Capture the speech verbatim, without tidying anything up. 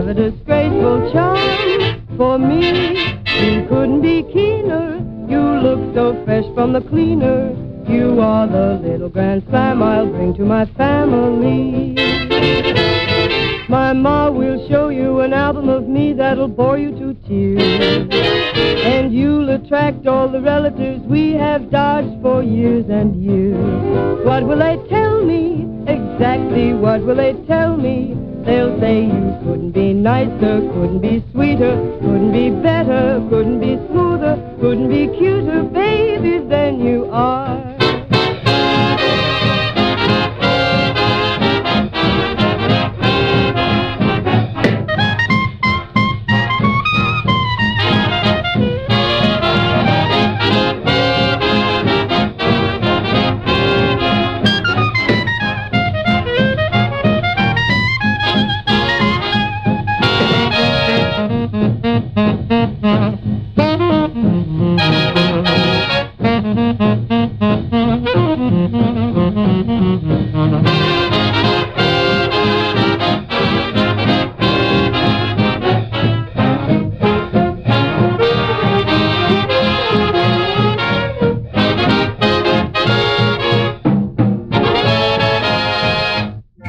have a disgraceful charm for me. You couldn't be keener. You look so fresh from the cleaner. You are the little grand slam I'll bring to my family. My ma will show you an album of me that'll bore you to tears. And you'll attract all the relatives we have dodged for years and years. What will they tell me? Exactly what will they tell me? They'll say you couldn't be nicer, couldn't be sweeter, couldn't be better, couldn't be smoother, couldn't be cuter, baby, than you are.